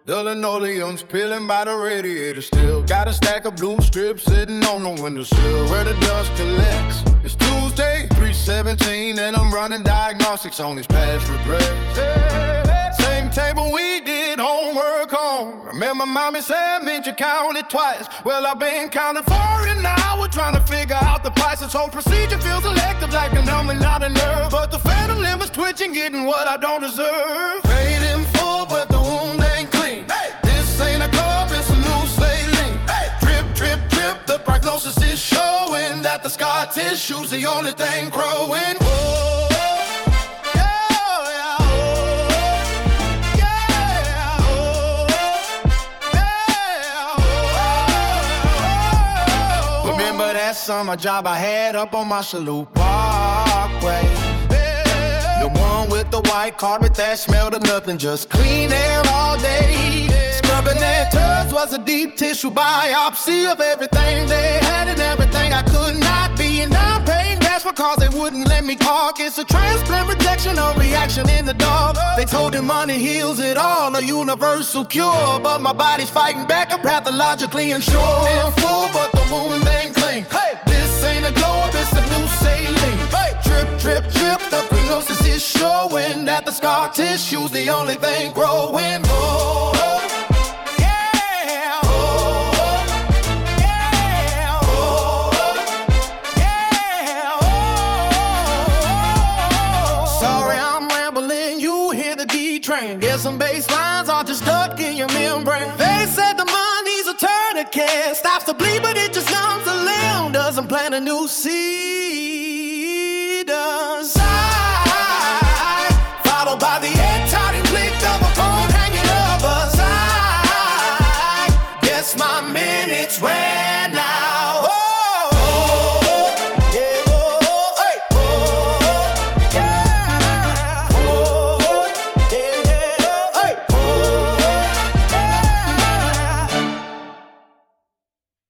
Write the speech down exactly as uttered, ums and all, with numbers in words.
The linoleum's peeling by the radiator still. Got a stack of blue strips sitting on the windowsill where the dust collects. It's Tuesday, three seventeen, and I'm running diagnostics on these past regrets. Same table we did homework on. Remember mommy said, meant you count it twice. Well, I've been counting for an hour trying to figure out the price. This whole procedure feels elective like a number, not a nerve. But the phantom limb is twitching, getting what I don't deserve. Paid in full, but the wound ain't clean. Hey. This ain't a club, it's a new saline. Hey. Drip, drip, drip, the prognosis is showing that the scar tissue's the only thing growing. Whoa. That summer job I had up on my Salute Parkway. The one with the white carpet that smelled of nothing, just clean air all day. Scrubbing their turds was a deep tissue biopsy of everything they had and everything I could not be. And I'm paying gas because they wouldn't let me park. It's a transplant rejection or reaction in the dark. They told him money heals it all, a universal cure. But my body's fighting back, I'm pathologically insured. In full, but the wound ain't clean. Hey, this ain't a globe, it's a new saline. Hey, drip, drip, drip, the prognosis is showing that the scar tissue's the only thing growing. Oh, yeah, oh, yeah, oh, yeah, oh. Sorry, I'm rambling, you hear the D train. Guess some bass lines are just stuck in your membrane. They said the money's a tourniquet, stops the bleed, but it just numbs the limb. Doesn't plant a new seed. Sigh, followed by the airtight click of a phone hanging up aside. Guess my minutes ran.